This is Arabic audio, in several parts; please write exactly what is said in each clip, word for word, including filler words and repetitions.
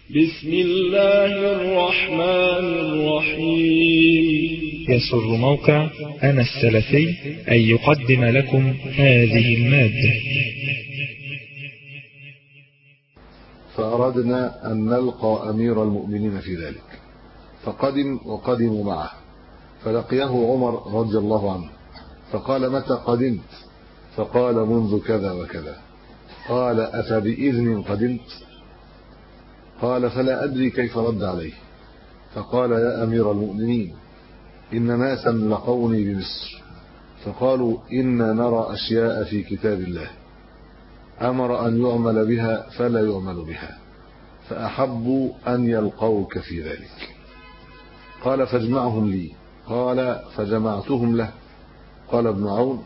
بسم الله الرحمن الرحيم. يسر موقع أنا السلفي أن يقدم لكم هذه المادة. فأردنا أن نلقى أمير المؤمنين في ذلك، فقدم وقدموا معه، فلقيه عمر رضي الله عنه فقال: متى قدمت؟ فقال: منذ كذا وكذا. قال: أفبإذن قدمت؟ قال: فلا أدري كيف رد عليه. فقال: يا أمير المؤمنين، إن ناسا لقوني بمصر فقالوا: إنا نرى أشياء في كتاب الله أمر أن يعمل بها فلا يعمل بها، فأحبوا أن يلقوك في ذلك. قال: فاجمعهم لي. قال: فجمعتهم له. قال ابن عون: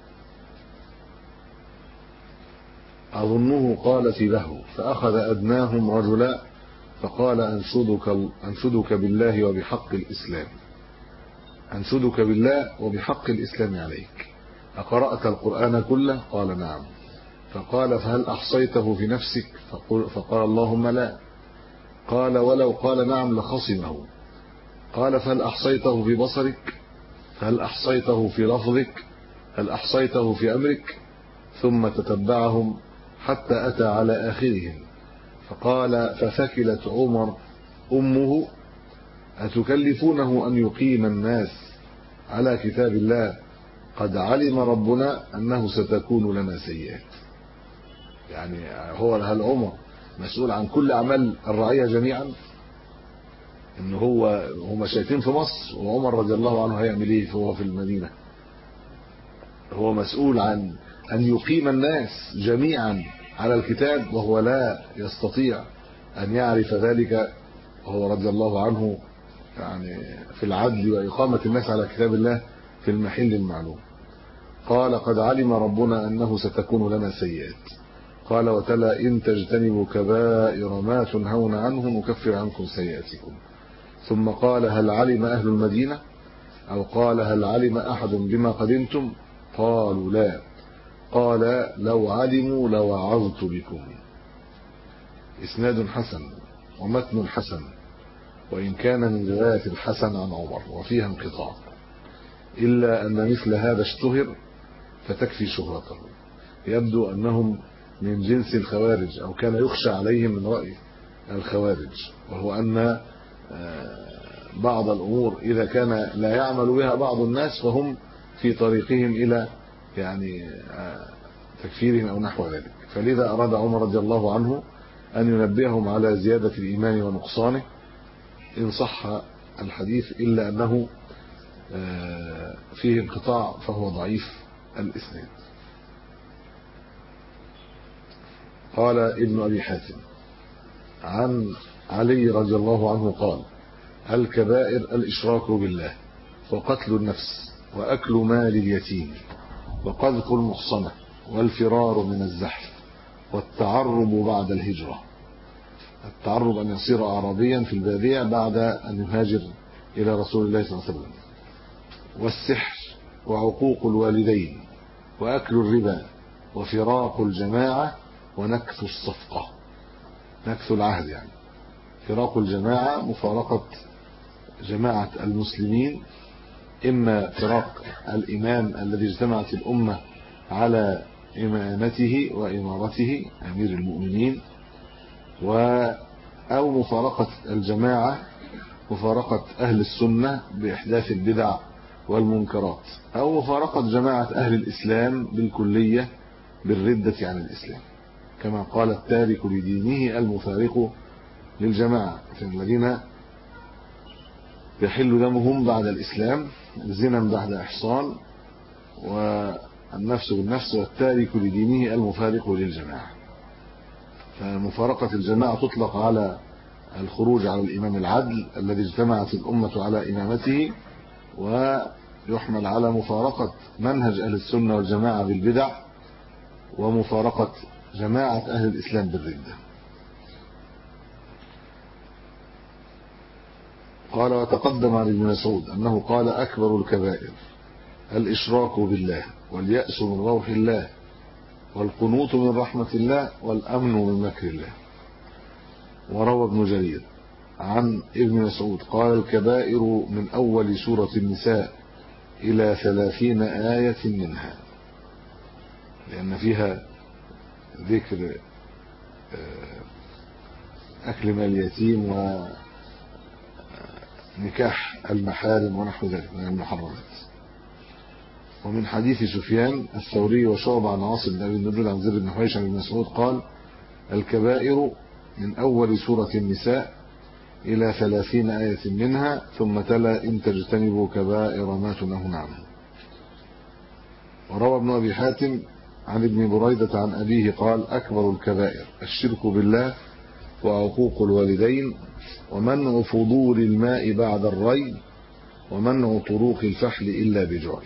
أظنه قال في له، فأخذ أدناهم رجلا فقال: أنشدك, أنشدك بالله وبحق الإسلام أنشدك بالله وبحق الإسلام عليك، أقرأت القرآن كله؟ قال: نعم. فقال: فهل أحصيته في نفسك؟ فقال: اللهم لا. قال: ولو قال نعم لخصمه. قال: فهل أحصيته في بصرك؟ فهل أحصيته في لفظك؟ هل أحصيته في أمرك؟ ثم تتبعهم حتى أتى على آخرهم، فقال: فثكلت عمر أمه: أتكلفونه أن يقيم الناس على كتاب الله؟ قد علم ربنا أنه ستكون لنا سيئات. يعني هو هل عمر مسؤول عن كل أعمال الرعية جميعا؟ إن هو هم شايفين في مصر، وعمر رضي الله عنه هيعمل إيه هو في المدينة؟ هو مسؤول عن أن يقيم الناس جميعا على الكتاب، وهو لا يستطيع أن يعرف ذلك، وهو رضي الله عنه يعني في العدل وإقامة الناس على كتاب الله في المحل المعلوم. قال: قد علم ربنا أنه ستكون لنا سيئات. قال: وتلا: إن تجتنبوا كبائر ما تنهون عنه نكفر عنكم سيئاتكم. ثم قال: هل علم أهل المدينة؟ أو قال: هل علم أحد بما قدمتم؟ قالوا: لا. قال: لو علموا لوعظت بكم. إسناد حسن ومتن حسن، وإن كان من رواية الحسن عن عمر وفيها انقطاع، إلا أن مثل هذا اشتهر فتكفي شهرته. يبدو أنهم من جنس الخوارج، أو كان يخشى عليهم من رأي الخوارج، وهو أن بعض الأمور إذا كان لا يعمل بها بعض الناس فهم في طريقهم إلى يعني تكفيرهم أو نحو ذلك. فلذا أراد عمر رضي الله عنه أن ينبههم على زيادة الإيمان ونقصانه إن صح الحديث، إلا أنه فيه انقطاع فهو ضعيف الإسناد. قال ابن أبي حاتم عن علي رضي الله عنه قال: الكبائر الإشراك بالله، وقتل النفس، وأكل مال اليتيم، وقذف المحصنة، والفرار من الزحف، والتعرب بعد الهجرة. التعرب أن يصير أعرابيا في البادية بعد أن يهاجر إلى رسول الله صلى الله عليه وسلم، والسحر، وعقوق الوالدين، وأكل الربا، وفراق الجماعة، ونكث الصفقة. نكث العهد يعني فراق الجماعة، مفارقة جماعة المسلمين، إما فراق الإمام الذي اجتمعت الأمة على إمامته وإمارته أمير المؤمنين، أو مفارقة الجماعة مفارقة أهل السنة بإحداث البدع والمنكرات، أو مفارقة جماعة أهل الإسلام بالكلية بالردة عن الإسلام، كما قال: التارك لدينه المفارق للجماعة، الذين يحل دمهم بعد الإسلام، الزنا بعد إحصان، والنفس بالنفس، والتارك لدينه المفارق للجماعة. فمفارقة الجماعة تطلق على الخروج على الإمام العدل الذي اجتمعت الأمة على إمامته، ويحمل على مفارقة منهج أهل السنة والجماعة بالبدع، ومفارقة جماعة أهل الإسلام بالردة. قال: وتقدم عن ابن مسعود أنه قال: أكبر الكبائر الإشراك بالله، واليأس من روح الله، والقنوط من رحمة الله، والأمن من مكر الله. وروى ابن جرير عن ابن مسعود قال الكبائر من أول سورة النساء إلى ثلاثين آية منها، لأن فيها ذكر أكل مال اليتيم ونكاح المحارم ونحو ذلك من المحرمات. ومن حديث سفيان الثوري وشعبة عن عاصم بن أبي النجود عن زر بن حويش عن ابن مسعود قال الكبائر من أول سورة النساء إلى ثلاثين آية منها، ثم تلا إن تجتنبوا كبائر ما تنهون عنه. وروى ابن أبي حاتم عن ابن بريدة عن أبيه قال أكبر الكبائر الشرك بالله وعقوق الوالدين ومنع فضول الماء بعد الري ومنع طروق الفحل إلا بجعل.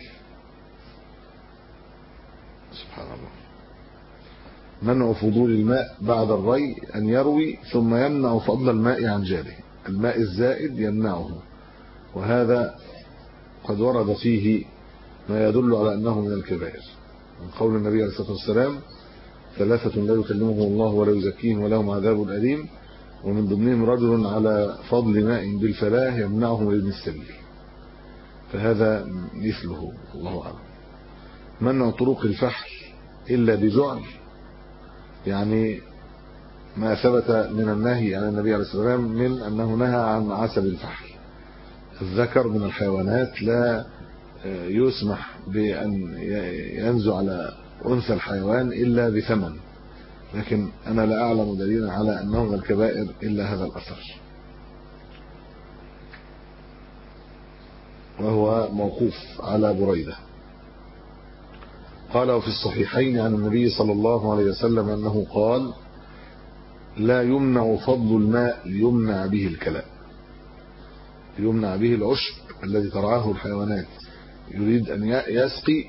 سبحان الله. منع فضول الماء بعد الري أن يروي ثم يمنع فضل الماء عن جاره، الماء الزائد يمنعه، وهذا قد ورد فيه ما يدل على أنه من الكبائر، من قول النبي عليه الصلاة والسلام ثلاثة لا يكلمهم الله ولا يزكيهم ولهم عذاب أليم، ومن ضمنهم رجل على فضل ماء بالفلاة يمنعه من ابن السبيل، فهذا مثله الله أعلم. منع طرق الفحل إلا بجعل، يعني ما ثبت من النهي عن النبي عليه الصلاة والسلام من أنه نهى عن عسب الفحل. الذكر من الحيوانات لا يسمح بأن ينزع على أنثى الحيوان إلا بثمن، لكن أنا لا أعلم دليلا على أنه من الكبائر إلا هذا الأثر، وهو موقوف على بريدة. قال وفي الصحيحين عن النبي صلى الله عليه وسلم أنه قال لا يمنع فضل الماء ليمنع به الكلاء، يمنع به العشب الذي ترعاه الحيوانات، يريد أن يسقي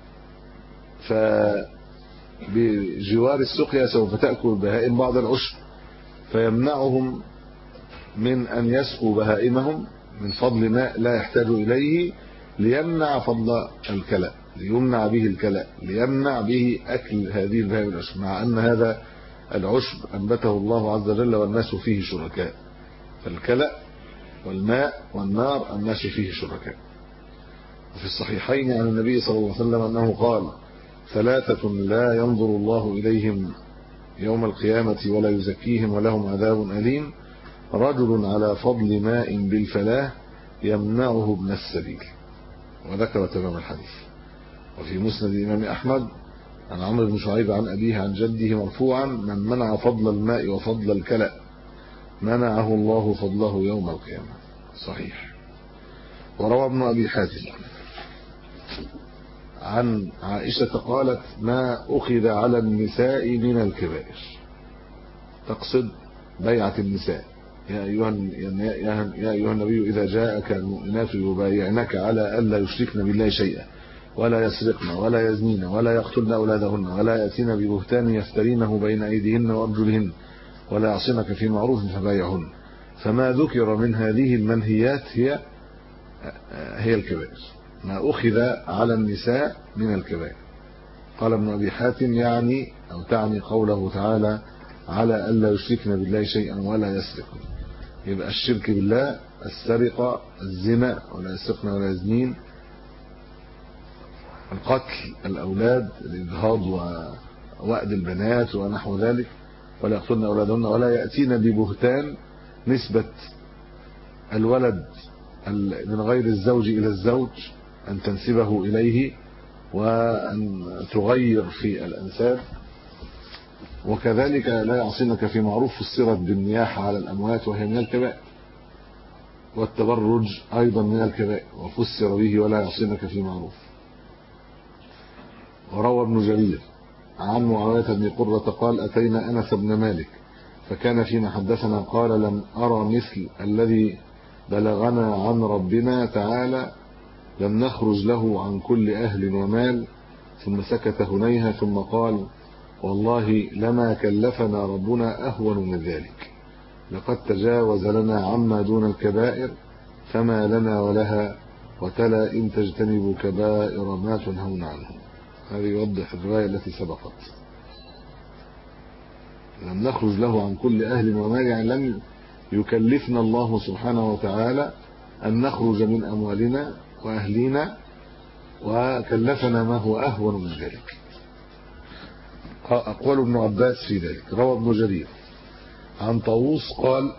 فبجوار السقيا سوف تأكل البهائم بعض العشب، فيمنعهم من أن يسقوا بهائمهم من فضل ماء لا يحتاج إليه ليمنع فضل الكلاء، ليمنع به الكلاء، ليمنع به أكل هذه البهائم العشب، مع أن هذا العشب أنبته الله عز وجل والناس فيه شركاء، فالكلاء والماء والنار الناس فيه شركاء. وفي الصحيحين عن النبي صلى الله عليه وسلم أنه قال ثلاثة لا ينظر الله إليهم يوم القيامة ولا يزكيهم ولهم عذاب أليم، رجل على فضل ماء بالفلاة يمنعه ابن السبيل، وذكر تمام الحديث. وفي مسند الإمام أحمد عن عمرو بن شعيب عن أبيه عن جده مرفوعا من منع فضل الماء وفضل الكلاء منعه الله فضله يوم القيامة. صحيح. وروى ابن أبي حاتم عن عائشة قالت ما أخذ على النساء من الكبائر، تقصد بيعة النساء، يا أيها, يا أيها النبي إذا جاءك المؤمنات يبايعنك على ألا يشركن بالله شيئا ولا يسرقن ولا يزنين ولا يقتلن أولادهن ولا يأتين ببهتان يفترينه بين أيديهن وأرجلهن ولا يعصنك في معروف فبايعهن، فما ذكر من هذه المنهيات هي هي الكبائر، ما أخذ على النساء من الكبائر. قال ابن أبي حاتم يعني أو تعني قوله تعالى على ألا يشركن بالله شيئا ولا يسرقن، يبقى الشرك بالله السرقة الزنا ولا يسرقن ولا يزنين، القتل الأولاد الإجهاض ووأد البنات ونحو ذلك، ولا يقتلن أولادهن ولا يأتين ببهتان نسبة الولد من غير الزوج إلى الزوج أن تنسبه إليه وأن تغير في الأنساب، وكذلك لا يعصينك في معروف فسرت بالنياحة على الأموات وهي من الكبائر، والتبرج أيضا من الكبائر وفسر به ولا يعصينك في معروف. وروى ابن جرير عن معاوية بن قرة قال أتينا أنس بن مالك فكان فيما حدثنا قال لم أرى مثل الذي بلغنا عن ربنا تعالى لم نخرج له عن كل أهل ومال، ثم سكت هنيها ثم قال والله لما كلفنا ربنا أهون من ذلك، لقد تجاوز لنا عما دون الكبائر فما لنا ولها، وتلا إن تجتنبوا كبائر ما تنهون عنه. هذا يوضح الرواية التي سبقت. لم نخرج له عن كل أهل ومال، يعني لم يكلفنا الله سبحانه وتعالى أن نخرج من أموالنا وأهلنا، وكلفنا ما هو أهون من ذلك. أقوال ابن عباس في ذلك. روى ابن جرير عن طاووس قال: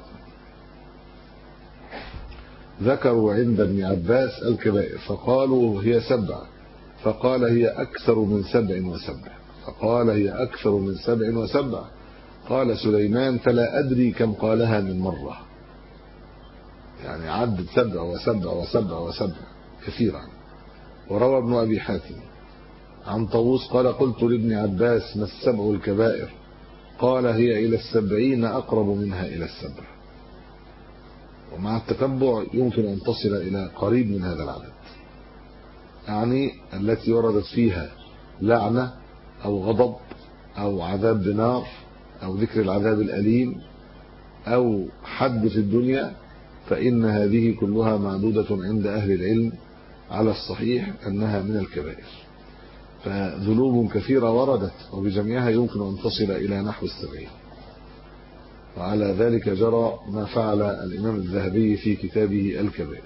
ذكروا عند ابن عباس الكبائر فقالوا هي سبع، فقال هي أكثر من سبع وسبع فقال هي أكثر من سبع وسبع قال سليمان: فلا أدري كم قالها من مرة. يعني عدد سبع وسبع وسبع وسبع كثيرا. وروى ابن أبي حاتم عن طاووس قال: قلت لابن عباس: ما السبع الكبائر؟ قال: هي إلى السبعين أقرب منها إلى السبع. ومع التتبع يمكن أن تصل إلى قريب من هذا العدد، يعني التي وردت فيها لعنة أو غضب أو عذاب بنار أو ذكر العذاب الأليم أو حد في الدنيا، فإن هذه كلها معدودة عند أهل العلم على الصحيح أنها من الكبائر. فذنوب كثيرة وردت وبجميعها يمكن أن تصل إلى نحو السبعين. وعلى ذلك جرى ما فعل الإمام الذهبي في كتابه الكبائر.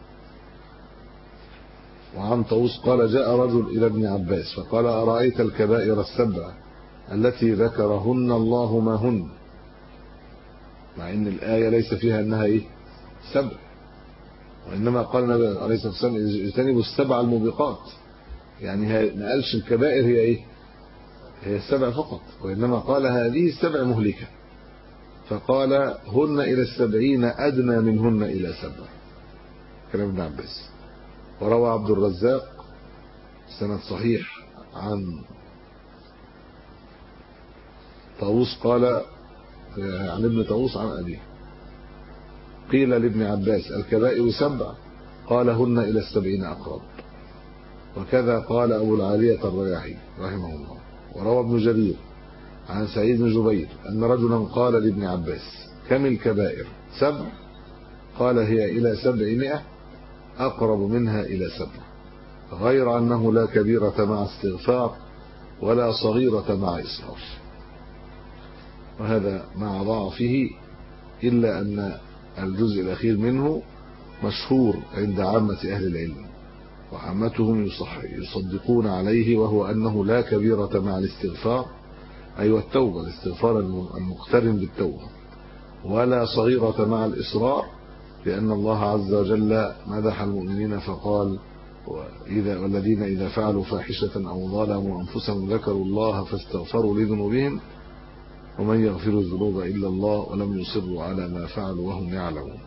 وعن طاووس قال: جاء رجل إلى ابن عباس فقال: أرأيت الكبائر السبع التي ذكرهن الله ما هن؟ مع ان الآية ليس فيها انها ايه سبع، وانما قال النبي عليه الصلاة والسلام: اجتنبوا السبع الموبقات. يعني ما قالش الكبائر هي ايه هي السبع فقط، وانما قال هذه السبع مهلكة، فقال: هن الى السبعين ادنى منهن الى سبع. كلام ابن عباس. وروى عبد الرزاق سند صحيح عن طاووس قال عن ابن طاووس عن أبيه: قيل لابن عباس: الكبائر سبع؟ قال: هن إلى السبعين أقرب. وكذا قال أبو العالية الرياحي رحمه الله. وروى ابن جرير عن سعيد بن جبير أن رجلا قال لابن عباس: كم الكبائر؟ سبع؟ قال: هي إلى سبعمائة أقرب منها إلى سبع، غير أنه لا كبيرة مع استغفار ولا صغيرة مع إسراف. وهذا مع ضعفه، إلا أن الجزء الأخير منه مشهور عند عامة أهل العلم، وعامتهم يصدقون عليه، وهو أنه لا كبيرة مع الاستغفار، أي والتوبة، الاستغفار المقترن بالتوبة، ولا صغيرة مع الإصرار، لأن الله عز وجل مدح المؤمنين فقال: وإذا والذين إذا فعلوا فاحشة أو ظلموا أنفسهم ذكروا الله فاستغفروا لذنوبهم ومن يغفر الذنوب إلا الله ولم يصروا على ما فعلوا وهم يعلمون.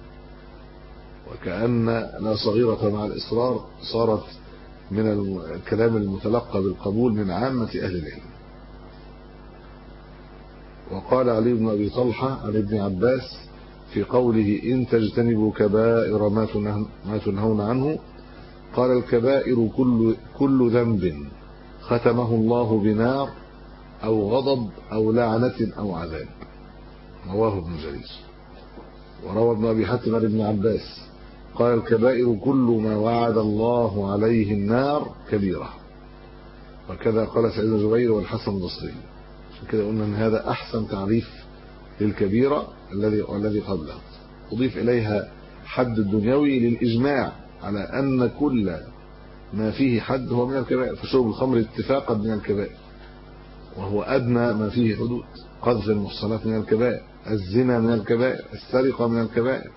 وكأن لا صغيرة مع الإصرار صارت من الكلام المتلقى بالقبول من عامة أهل العلم. وقال علي بن أبي طلحة عن ابن عباس في قوله: إن تجتنبوا كبائر ما تنهون عنه، قال: الكبائر كل, كل ذنب ختمه الله بنار أو غضب أو لعنة أو عذاب. رواه ابن جرير. وروى ابن أبي حاتم عن ابن عباس قال: الكبائر كل ما وعد الله عليه النار كبيرة. وكذا قال سعيد بن جبير والحسن البصري. عشان كده قلنا ان هذا احسن تعريف للكبيرة الذي والذي قبله. اضيف اليها حد الدنيوي للاجماع على ان كل ما فيه حد هو من الكبائر، فشرب الخمر اتفاقا من الكبائر، وهو ادنى ما فيه حدود. قذف المحصنات من الكبائر، الزنا من الكبائر، السرقة من الكبائر.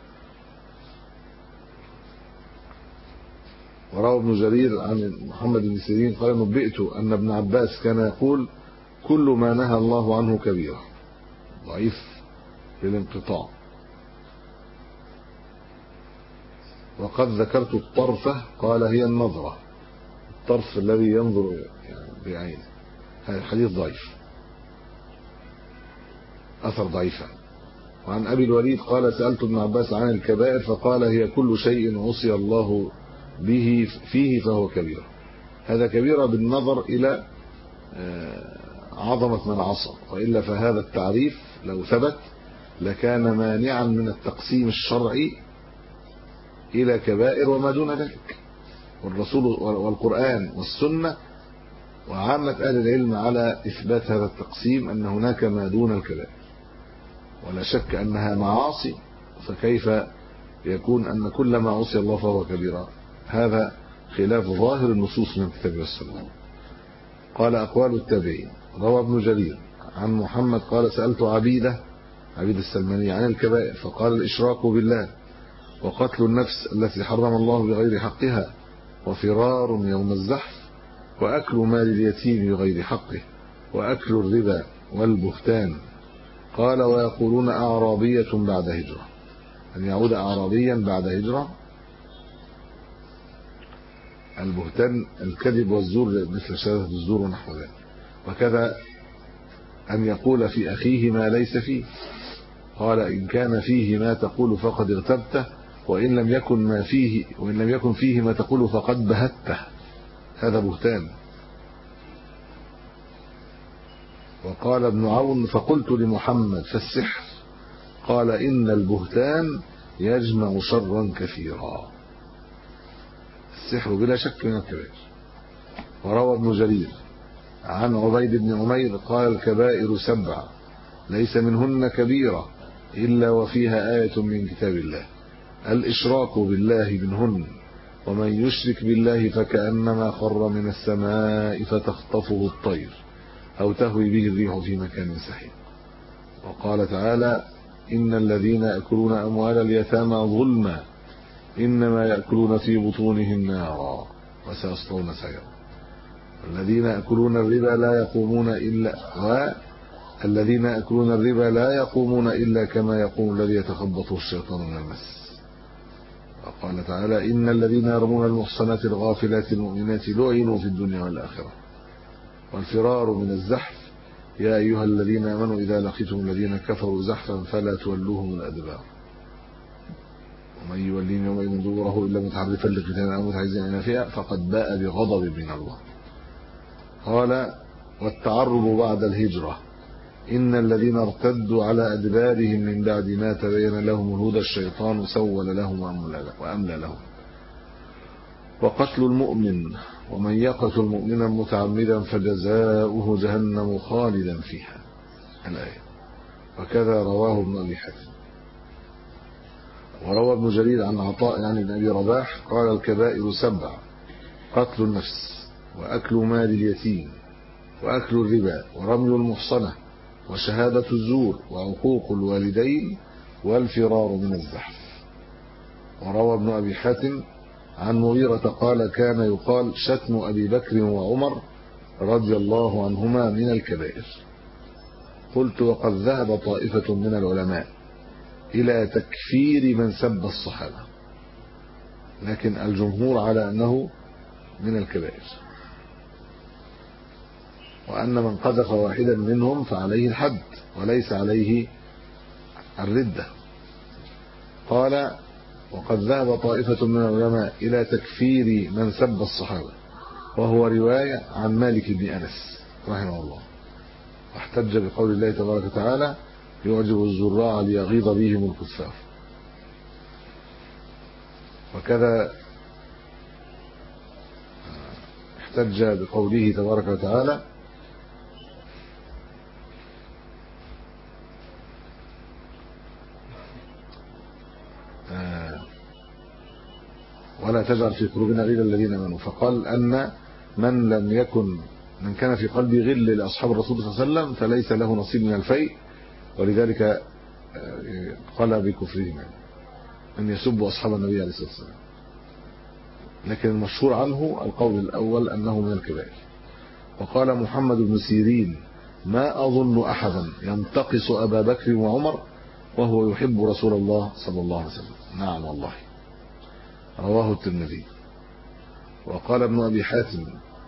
وروى ابن جرير عن محمد بن سيرين قال: نبئت أن ابن عباس كان يقول: كل ما نهى الله عنه كبيرة. ضعيف للانقطاع. وقد ذكرت الطرفة قال: هي النظرة، الطرف الذي ينظر يعني بعينه. هذا الحديث ضعيف، أثر ضعيفا. وعن أبي الوليد قال: سألت ابن عباس عن الكبائر فقال: هي كل شيء عصي الله به فيه فهو كبيرة. هذا كبيرة بالنظر إلى عظمة من عصى، وإلا فهذا التعريف لو ثبت لكان مانعا من التقسيم الشرعي إلى كبائر وما دون ذلك. والرسول والقرآن والسنة وعامة أهل العلم على إثبات هذا التقسيم أن هناك ما دون الكبائر، ولا شك أنها معاصي، فكيف يكون أن كل ما عصي الله فهو كبيرة؟ هذا خلاف ظاهر النصوص من الكتاب والسنة. قال أقوال التابعين. روى ابن جرير عن محمد قال سألت عبيدة عبيد السلماني عن الكبائر فقال الإشراك بالله، وقتل النفس التي حرم الله بغير حقها، وفرار يوم الزحف، وأكل مال اليتيم بغير حقه، وأكل الربا والبهتان. قال ويقولون أعرابية بعد هجرة، أن يعود أعرابيا بعد هجرة. البهتان الكذب والزور مثل شهادة الزور ونحو ذلك. وكذا أن يقول في أخيه ما ليس فيه. قال إن كان فيه ما تقول فقد اغتبته، وإن لم يكن ما فيه وإن لم يكن فيه ما تقول فقد بهته. هذا بهتان. وقال ابن عون فقلت لمحمد فالسحر؟ قال إن البهتان يجمع شرا كثيرا. السحر بلا شك من الكبائر. وروى ابن جرير عن عبيد بن عمير قال الكبائر سبع ليس منهن كبيرة إلا وفيها آية من كتاب الله، الإشراك بالله منهن، ومن يشرك بالله فكأنما خر من السماء فتخطفه الطير أو تهوي به الريح في مكان سحيق. وقال تعالى إن الذين يأكلون أموال اليتامى ظلما إنما يأكلون في بطونهم نارا وسيصلون سعيرا. الذين يأكلون الربا لا يقومون إلا الذين يأكلون الربا لا يقومون إلا كما يقوم الذي يتخبطه الشيطان من المس. وقال تعالى إن الذين يرمون المحصنات الغافلات المؤمنات لعنوا في الدنيا والآخرة. والفرار من الزحف يا أيها الذين آمنوا إذا لقيتم الذين كفروا زحفا فلا تولوهم الأدبار ومن يوليهم يومئذ دبره إلا متحرفا لقتال أو متحيزا إلى فئة فقد باء بغضب من الله. قال والتعرب بعد الهجرة إن الذين ارتدوا على أدبارهم من بعد ما تبين لهم الهدى الشيطان سول لهم وأملى لهم. وقتل المؤمن ومن يقتل مؤمنا متعمدا فجزاؤه جهنم خالدا فيها الآية. وكذا رواه ابن أبي حاتم. وروى ابن جرير عن عطاء عن ابن أبي رباح قال الكبائر سبع قتل النفس وأكل مال اليتيم وأكل الربا ورمي المحصنة وشهادة الزور وعقوق الوالدين والفرار من الزحف. وروى ابن أبي حاتم عن مغيرة قال كان يقال شتم أبي بكر وعمر رضي الله عنهما من الكبائر. قلت وقد ذهب طائفة من العلماء إلى تكفير من سب الصحابة، لكن الجمهور على أنه من الكبائر، وأن من قذف واحدا منهم فعليه الحد وليس عليه الردة. قال وقد ذهب طائفة من العلماء إلى تكفير من سب الصحابة، وهو رواية عن مالك بن أنس رحمه الله، واحتج بقول الله تبارك وتعالى يعجب الزراع ليغيظ بهم الكفار. وكذا احتج بقوله تبارك وتعالى ولا تجعل في قلوبنا غلا الذين امنوا، فقال ان من لم يكن من كان في قلبه غل لاصحاب الرسول صلى الله عليه وسلم فليس له نصيب من الفيء، ولذلك قال بكفرهم ان يسبوا اصحاب النبي عليه الصلاه والسلام. لكن المشهور عنه القول الاول انه من الكبائر. وقال محمد بن سيرين ما اظن احدا ينتقص ابا بكر وعمر وهو يحب رسول الله صلى الله عليه وسلم. نعم والله. رواه الترمذي. وقال ابن أبي حاتم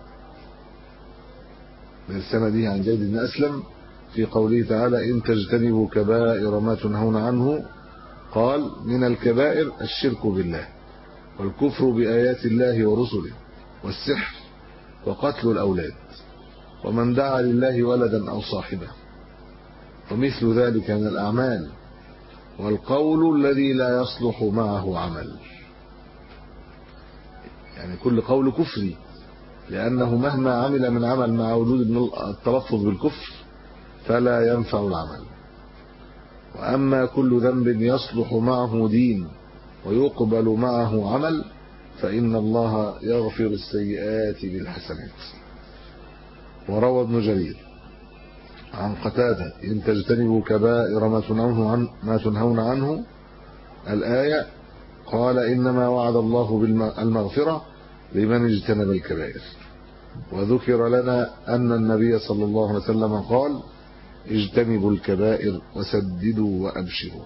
بالسند عن زيد بن أسلم في قوله تعالى إن تجتنبوا كبائر ما تنهون عنه، قال من الكبائر الشرك بالله والكفر بآيات الله ورسله والسحر وقتل الأولاد ومن دعا لله ولدا أو صاحبه ومثل ذلك من الأعمال والقول الذي لا يصلح معه عمل. يعني كل قول كفري لأنه مهما عمل من عمل مع وجود التلفظ بالكفر فلا ينفع العمل. وأما كل ذنب يصلح معه دين ويقبل معه عمل فإن الله يغفر السيئات بالحسنات. وروى ابن جرير عن قتادة إن تجتنبوا كبائر ما تنهون عنه, ما تنهون عنه الآية قال إنما وعد الله بالمغفرة لمن اجتنب الكبائر. وذكر لنا أن النبي صلى الله عليه وسلم قال اجتنبوا الكبائر وسددوا وأبشروا،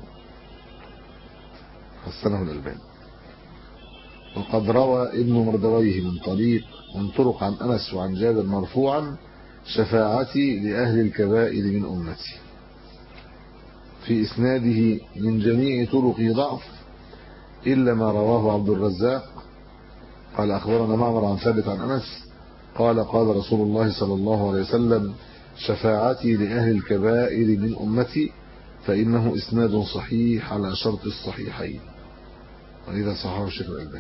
حسنه الألباني. وقد روى ابن مردويه من طريق من طرق عن أنس وعن جابر مرفوعا شفاعتي لأهل الكبائر من أمتي. في إسناده من جميع طرق ضعف إلا ما رواه عبد الرزاق قال أخبرنا معمر عن ثابت عن أنس قال قال رسول الله صلى الله عليه وسلم شفاعتي لأهل الكبائر من أمتي، فإنه إسناد صحيح على شرط الصحيحين، وإذا صححه الشيخ الألباني.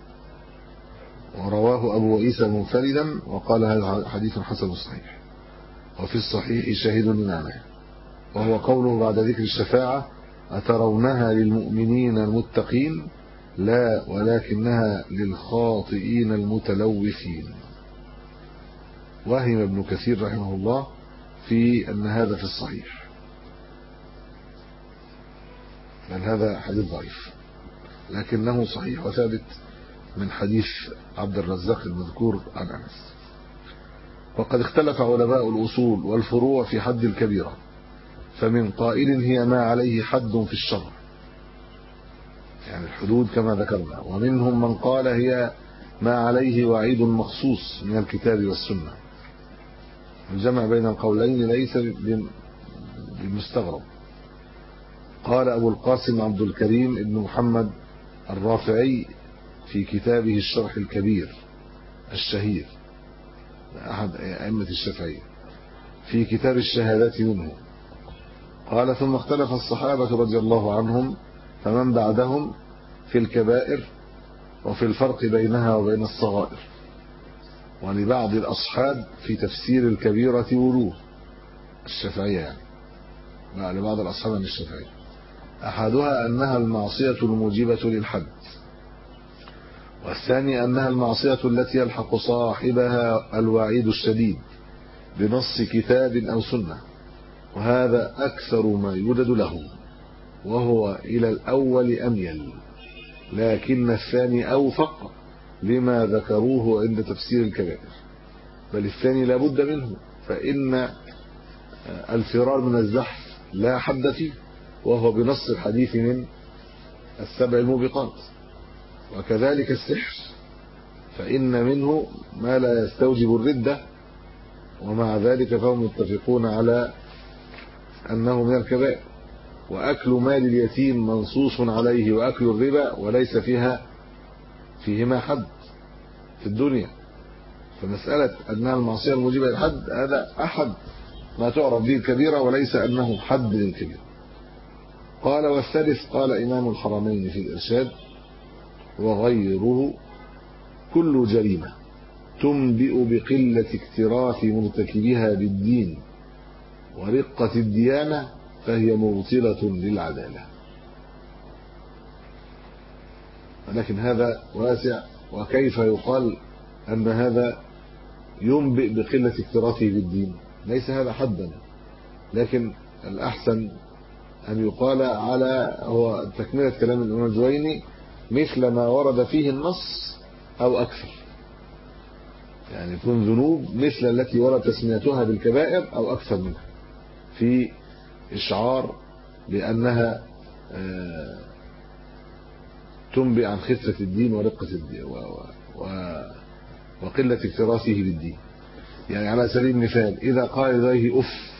ورواه أبو عيسى منفردا وقال هذا حديث حسن صحيح. وفي الصحيح شاهد لمعناه، وهو قوله بعد ذكر الشفاعة أترونها للمؤمنين المتقين لا ولكنها للخاطئين المتلوثين. وهم ابن كثير رحمه الله في أن هذا في الصحيح، بل هذا حديث ضعيف لكنه صحيح وثابت من حديث عبد الرزاق المذكور عن أنس. وقد اختلف علماء الأصول والفروع في حد الكبيرة، فمن قائل هي ما عليه حد في الشرع يعني الحدود كما ذكرنا، ومنهم من قال هي ما عليه وعيد مخصوص من الكتاب والسنة. الجمع بين القولين ليس بمستغرب. قال أبو القاسم عبد الكريم ابن محمد الرافعي في كتابه الشرح الكبير الشهير أحد أئمة الشافعية في كتاب الشهادات منه قال ثم اختلف الصحابة رضي الله عنهم فمن بعدهم في الكبائر وفي الفرق بينها وبين الصغائر، ولبعض الأصحاب في تفسير الكبيرة وجوه الشافعية يعني مع لبعض الأصحاب من الشافعية. أحدها أنها المعصية الموجبة للحد، والثاني أنها المعصية التي يلحق صاحبها الوعيد الشديد بنص كتاب أو سنة، وهذا أكثر ما يوجد له، وهو إلى الأول أميل، لكن الثاني أوفق لما ذكروه عند تفسير الكبائر، بل الثاني لا بد منه، فإن الفرار من الزحف لا حد فيه، وهو بنص الحديث من السبع الموبقات. وكذلك السحر فإن منه ما لا يستوجب الردة، ومع ذلك فهم متفقون على أنه من الكبائر. وأكل مال اليتيم منصوص عليه، وأكل الربا وليس فيها فيهما حد في الدنيا، فمسألة أنها المعصية الموجبة للحد هذا أحد ما تعرف به الكبيرة وليس أنه حد للكبيرة. قال والثالث قال إمام الحرمين في الإرشاد وغيره كل جريمة تنبئ بقلة اكتراث مرتكبها بالدين ورقة الديانة فهي مبطلة للعدالة. ولكن هذا واسع، وكيف يقال أن هذا ينبئ بقلة اكتراثه بالدين؟ ليس هذا حدا، لكن الأحسن أن يقال على هو تكملة كلام الإمام الجويني مثل ما ورد فيه النص أو أكثر، يعني يكون ذنوب مثل التي ورد تسميتها بالكبائر أو أكثر منها، في إشعار بأنها تنبئ عن خفة الدين ورقة الدين وقلة اكتراثه بالدين. يعني على سبيل المثال إذا قال إليه أف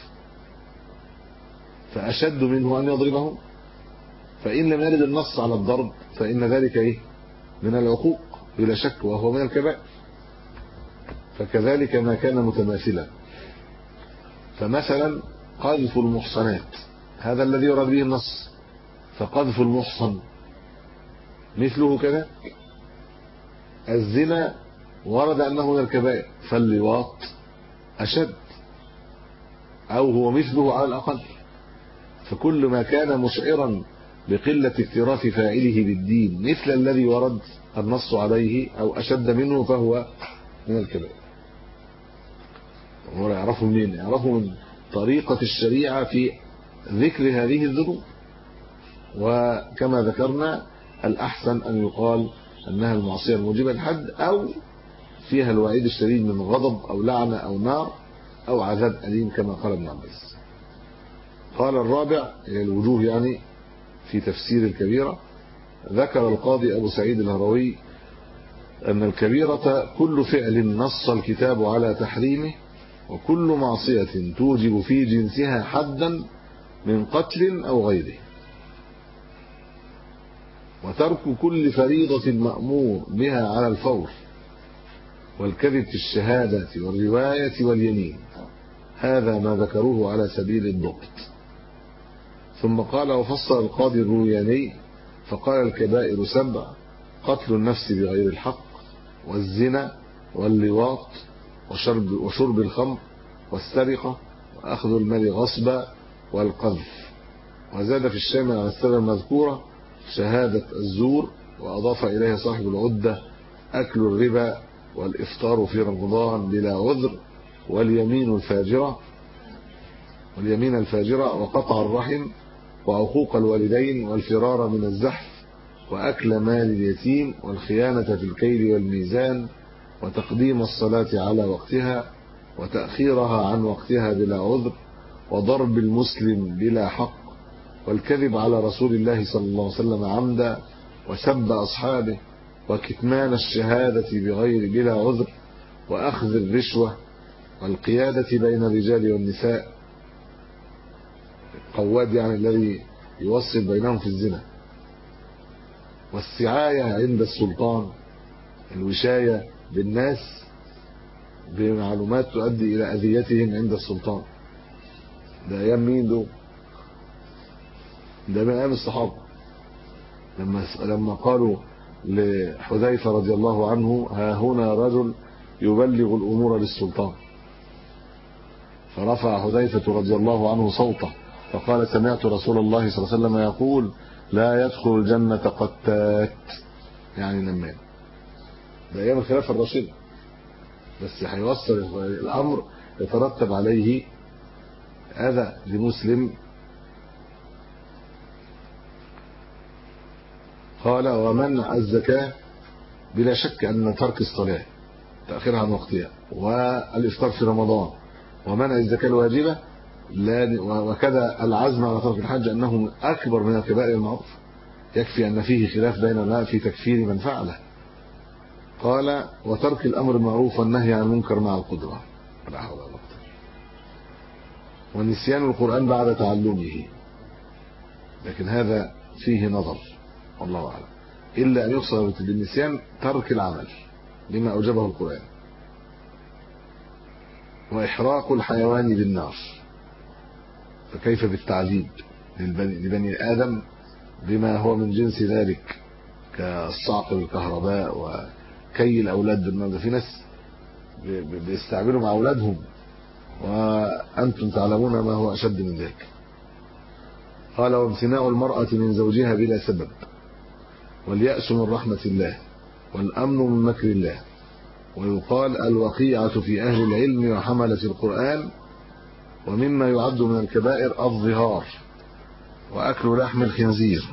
فأشد منه أن يضربه، فإن لم يرد النص على الضرب فإن ذلك إيه؟ من العقوق بلا شك، وهو من الكبائر. فكذلك ما كان متماثلا، فمثلا قذف المحصنات هذا الذي يرد به النص، فقذف المحصن مثله كذا. الزنا ورد أنه من الكبائر، فاللواط أشد أو هو مثله على الأقل. فكل ما كان مشعرا بقلة اكتراث فاعله بالدين مثل الذي ورد النص عليه أو أشد منه فهو من الكبائر. هو يعرفه منين؟ يعرفه من طريقة الشريعة في ذكر هذه الذنوب. وكما ذكرنا الأحسن أن يقال أنها المعصية الموجبة للحد أو فيها الوعيد الشديد من غضب أو لعنة أو نار أو عذاب أليم كما قال ابن عباس. قال الرابع إلى الوجوه يعني في تفسير الكبيرة. ذكر القاضي أبو سعيد الهروي أن الكبيرة كل فعل نص الكتاب على تحريمه وكل معصية توجب في جنسها حدا من قتل أو غيره، وترك كل فريضة مأمور بها على الفور، والكذب في الشهادة والرواية واليمين. هذا ما ذكروه على سبيل الضبط. ثم قال وفصل القاضي الروياني فقال الكبائر سبع: قتل النفس بغير الحق، والزنا، واللواط، وشرب, وشرب الخمر، والسرقة، وأخذ المال غصبا، والقذف. وزاد في الشامل على السبع المذكورة شهادة الزور، وأضاف إليها صاحب العدة أكل الربا، والإفطار في رمضان بلا عذر، واليمين الفاجرة واليمين الفاجرة وقطع الرحم، وعقوق الوالدين، والفرار من الزحف، وأكل مال اليتيم، والخيانة في الكيل والميزان، وتقديم الصلاة على وقتها وتأخيرها عن وقتها بلا عذر، وضرب المسلم بلا حق، والكذب على رسول الله صلى الله عليه وسلم عمدا، وسب أصحابه، وكتمان الشهادة بغير بلا عذر، وأخذ الرشوة، والقيادة بين الرجال والنساء، القواد يعني الذي يوصل بينهم في الزنا، والسعاية عند السلطان، الوشاية بالناس بمعلومات تؤدي إلى أذيتهم عند السلطان. ده أيام مين دول؟ ده من أيام الصحابة لما لما قالوا لحذيفة رضي الله عنه: ها هنا رجل يبلغ الأمور للسلطان. فرفع حذيفة رضي الله عنه صوته فقال: سمعت رسول الله صلى الله عليه وسلم يقول: لا يدخل الجنة قتات، يعني نمان. ده أيام الخلافة الراشدة، بس هيوصل الأمر يترتب عليه أذى لمسلم. قال: ومنع الزكاة بلا شك أن ترك الصلاة تأخيرها عن وقتها، والإفطار في رمضان، ومنع الزكاة الواجبة، وكذا العزم على ترك الحج أنه أكبر من الكبائر المعروفة، يكفي أن فيه خلاف بين العلماء في تكفير من فعله. قال: وترك الأمر المعروف والنهي عن المنكر مع القدرة، لا حول ولا قوة، ونسيان القرآن بعد تعلمه، لكن هذا فيه نظر والله أعلم، إلا أن يقصد بالنسيان ترك العمل بما أوجبه القرآن، وإحراق الحيوان بالنار، فكيف بالتعذيب لبني آدم بما هو من جنس ذلك كالصعق بالكهرباء وكي الأولاد بالنار. في ناس بيستعملوا مع أولادهم وأنتم تعلمون ما هو أشد من ذلك. قال: وامتناع المرأة من زوجها بلا سبب، واليأس من رحمة الله، والأمن من مكر الله. ويقال: الوقيعة في أهل العلم وحملة القرآن. ومما يعد من الكبائر الظهار، وأكل لحم الخنزير،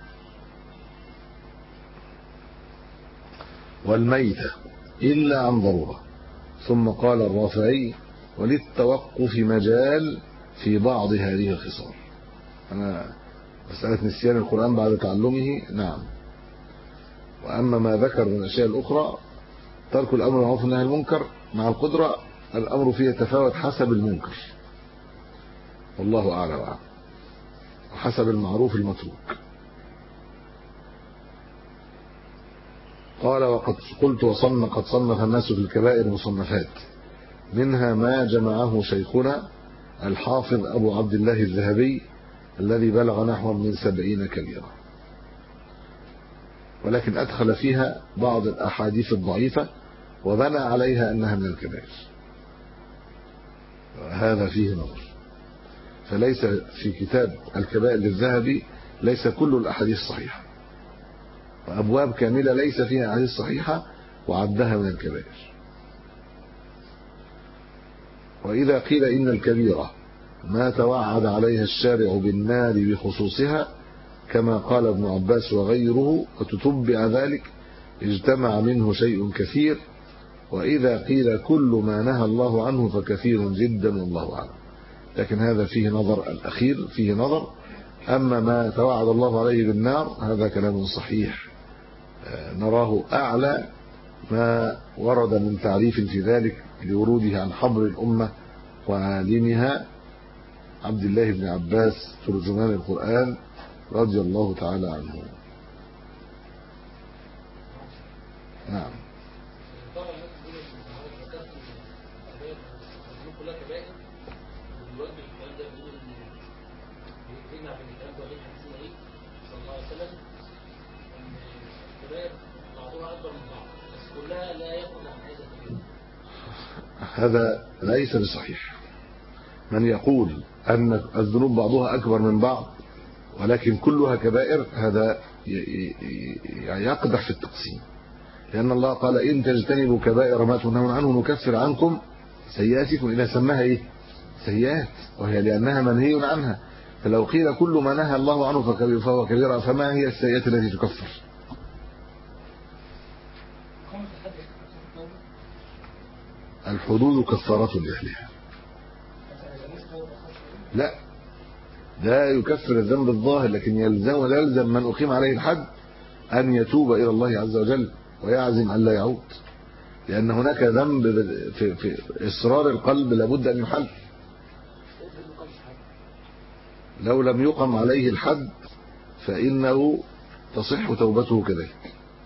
والميتة إلا عن ضرورة. ثم قال الرافعي: وللتوقف مجال في بعض هذه الخصال. أنا مسألة نسيان القرآن بعد تعلمه نعم، وأما ما ذكر من الأشياء الأخرى ترك الأمر المعروف والنهي عن المنكر مع القدرة، الأمر فيه يتفاوت حسب المنكر والله أعلم وأعلم، وحسب المعروف المتروك. قال: وقد قلت وصنف قد صنف الناس في الكبائر مصنفات، منها ما جمعه شيخنا الحافظ أبو عبد الله الذهبي الذي بلغ نحو من سبعين كبيرة، ولكن أدخل فيها بعض الأحاديث الضعيفة وبنى عليها أنها من الكبائر. هذا فيه نظر. فليس في كتاب الكبائر للذهبي ليس كل الأحاديث صحيحة، وأبواب كاملة ليس فيها أحاديث صحيحة وعدها من الكبائر. وإذا قيل إن الكبيرة ما توعد عليها الشارع بالنار بخصوصها كما قال ابن عباس وغيره وتتبع ذلك اجتمع منه شيء كثير. وإذا قيل كل ما نهى الله عنه فكثير جدا والله أعلم. لكن هذا فيه نظر، الأخير فيه نظر. أما ما توعد الله عليه بالنار هذا كلام صحيح نراه أعلى ما ورد من تعريف في ذلك لوروده عن حبر الأمة وعالمها عبد الله بن عباس ترجمان القرآن رضي الله تعالى عنه. نعم. هذا ليس بصحيح. من يقول أن الذنوب بعضها أكبر من بعض ولكن كلها كبائر هذا يقدح في التقسيم، لأن الله قال إن تجتنبوا كبائر ما تنهون عنه نكفر عنكم سيئاتكم. إذا سماها إيه؟ سيئات، وهي لأنها منهي عنها. فلو قيل كل ما نهى الله عنه فهو كبيرة فما هي السيئات التي تكفر؟ الحدود كفارة لأهلها. لا، لا يكفر الذنب الظاهر، لكن يلزم ولا يلزم من أقيم عليه الحد أن يتوب إلى الله عز وجل ويعزم أن لا يعود، لأن هناك ذنب في, في إصرار القلب لابد أن يحل. لو لم يقم عليه الحد فإنه تصح توبته كذلك.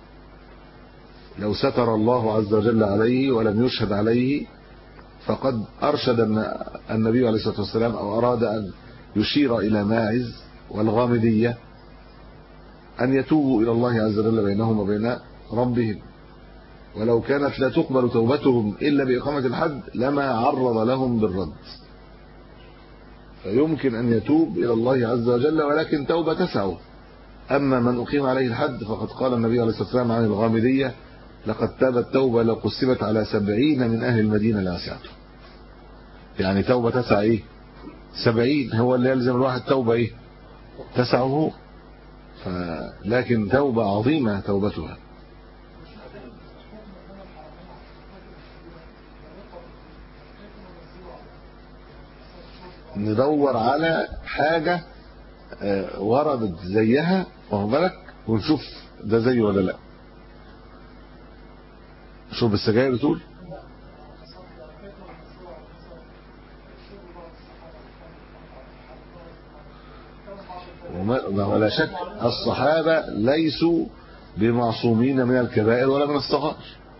لو ستر الله عز وجل عليه ولم يشهد عليه فقد أرشد النبي عليه الصلاة والسلام أو أراد أن يشير إلى ماعز والغامدية أن يتوبوا إلى الله عز وجل بينهم وبين ربهم، ولو كانت لا تقبل توبتهم إلا بإقامة الحد لما عرض لهم بالرد. فيمكن أن يتوب إلى الله عز وجل ولكن توبة تسعه. أما من أقيم عليه الحد فقد قال النبي عليه الصلاة والسلام عن الغامدية لقد تابت توبة لو قسمت على سبعين من أهل المدينة لوسعته. يعني توبة تسع إيه؟ سبعين. هو اللي يلزم الواحد توبة إيه؟ تسعه. لكن توبة عظيمة توبتها. ندور على حاجة وردت زيها واخد بالك ونشوف ده زيه ولا لا. شوف السجاير بتقول ولا شك الصحابة ليسوا بمعصومين من الكبائر ولا من الصغائر.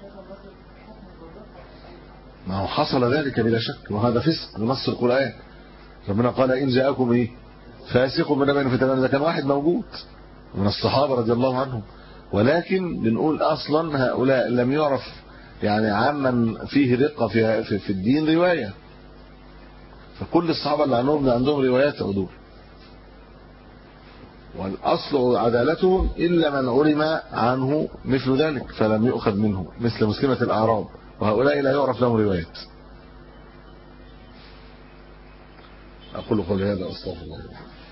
ما هو حصل ذلك بلا شك، وهذا فسق بنص القرآن. ربنا قال إن جاءكم إيه فاسق بنبأ فتبينوا. ده كان واحد موجود من الصحابة رضي الله عنهم، ولكن بنقول أصلا هؤلاء لم يعرف يعني عمن فيه رقة في في الدين رواية. فكل الصحابة اللي عندهم عندهم روايات عدول، والأصل عدالتهم إلا من علم عنه مثل ذلك فلم يؤخذ منه، مثل مسلمة الأعراب، وهؤلاء لا يعرف لهم روايات. أقول قولي هذا أستغفر الله.